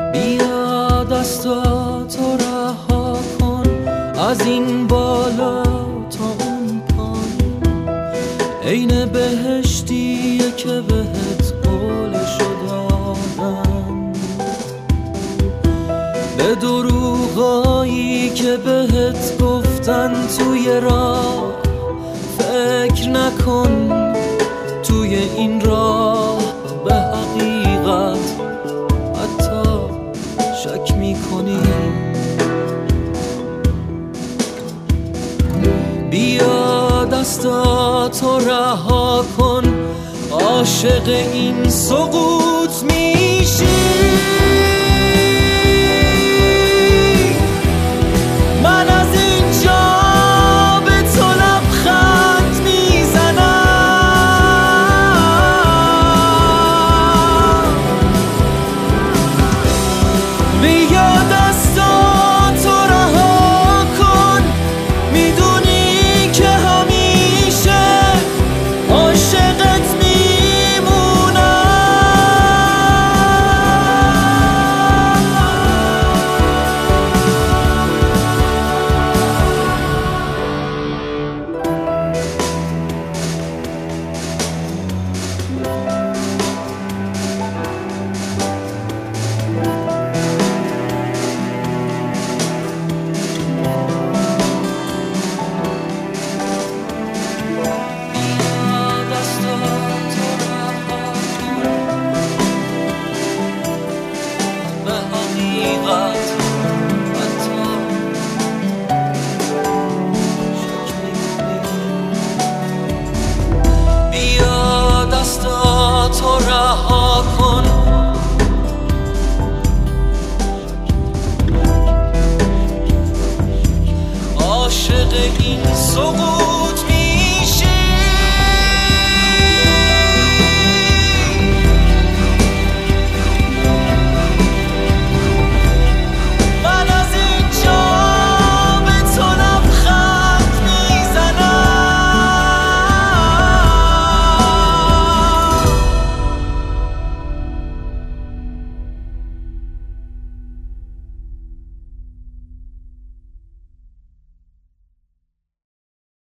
بیا دستاتو رها کن از این بالا تا اون پایین، عین بهشتیه که بهت قولشو دادن، به دروغایی که بهت گفتن توی راه فکر نکن، توی این راه به حقیقت حتی شک میکنی. بیا دستاتو رها کن، عاشق این سقوط